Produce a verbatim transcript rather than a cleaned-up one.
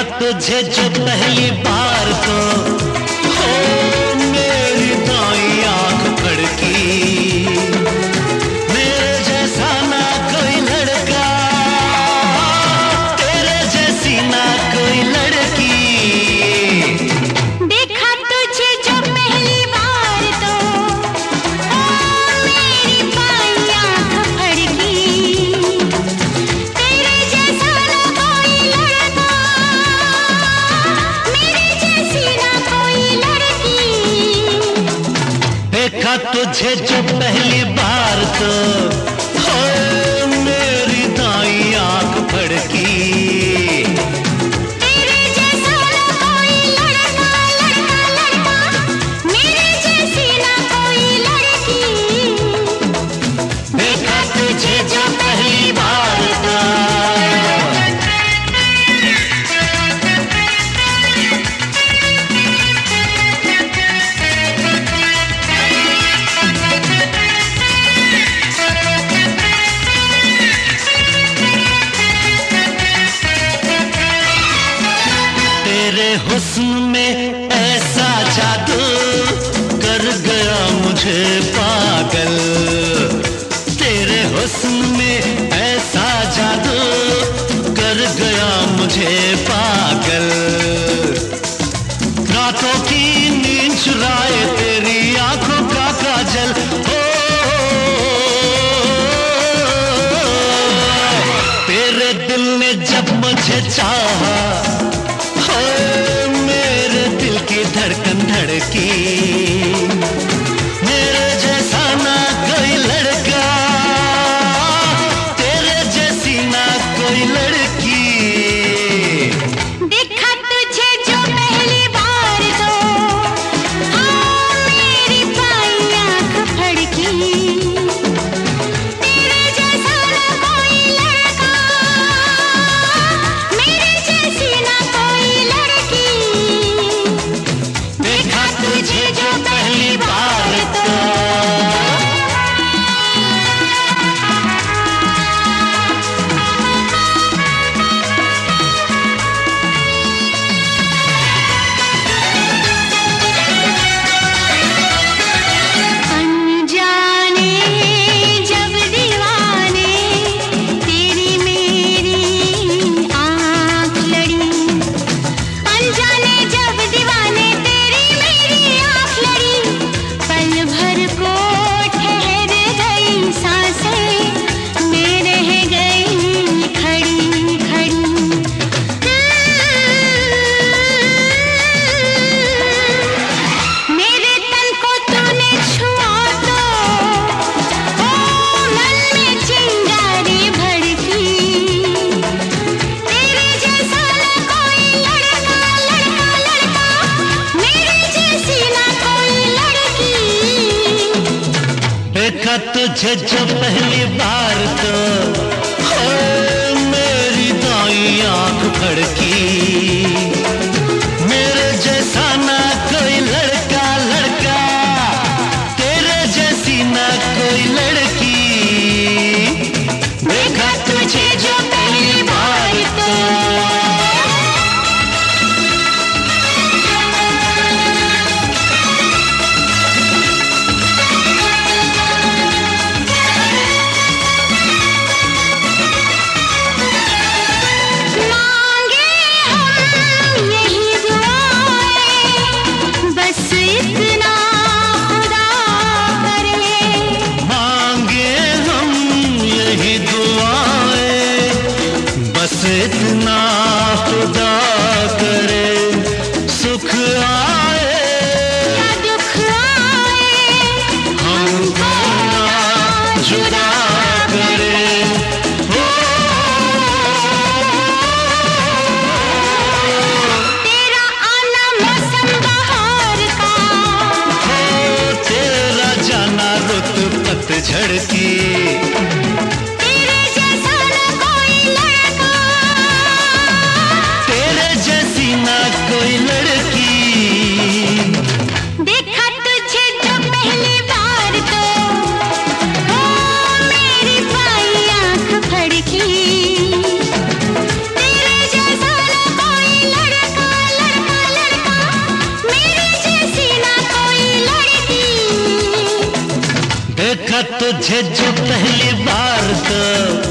तुझे जो पहली बार तो हो मेरी दाई आंख फड़की। मेरे जैसा ना कोई लड़का, तेरे जैसी ना कोई लड़की। देखा तुझे जो पहली बार तो ओ मेरी बाई आंख फड़की। तेरे जैसा ना कोई लड़का, मेरे जैसी ना कोई लड़की। देखा तुझे जो पहली बार तो हो मेरी दाई आंख फड़की। तेरे जैसा ना कोई लड़का, लड़का लड़का, मेरे जैसी ना कोई लड़की। देखा तुझे जो पहली बार तो तेरे हुस्न में ऐसा जादू कर गया मुझे पागल। तेरे हुस्न में ऐसा जादू कर गया मुझे पागल। रातों की नींद चुराए तेरी आंखों का काजल हो। तेरे दिल ने जब मुझे चाहा हो मेरे दिल की धड़कन धड़की। मेरे जैसा ना कोई लड़का, तेरे जैसी ना कोई लड़की। देखा तुझे जो पहली बार तो हाँ मेरी बाई आंख फड़की। तेरे जैसा ना कोई लड़का, मेरे जैसी ना कोई लड़की। देखा तुझे जो पहली बार तो अनजाने जब दीवाने तेरी मेरी आँख लड़ी। अनजाने जब दीवाने तेरी मेरी आँख लड़ी। पल भर को ठहर गई सांसें, मैं रह गई खड़ी खड़ी। मेरे तन को तूने छुआ तो ओ मन में चिंगारी भड़की। तेरे जैसा ना कोई लड़का, लड़का लड़का, मेरे जैसी ना कोई लड़की। देखा तुझे जो पहली बार तो हो मेरी दाई आंख फड़की। मेरे जैसा ना कोई लड़का, लड़का, तेरे जैसी ना कोई लड़की। देखा तुझे जो पहली बार तो मांगे हम यही दुआएं, बस इतना खुदा करे। मांगे हम यही दुआएं, बस इतना खुदा करे। सुख आए या दुख आए, हमको ना जुदा करे। हो तेरा आना मौसम बहार का, हो तेरा जाना रुत पतझड़ की। तेरे जैसा ना कोई लड़का, तेरे जैसी ना कोई लड़की। देखा तुझे जो पहली बार तो ओ देखा तुझे जो पहली बार तो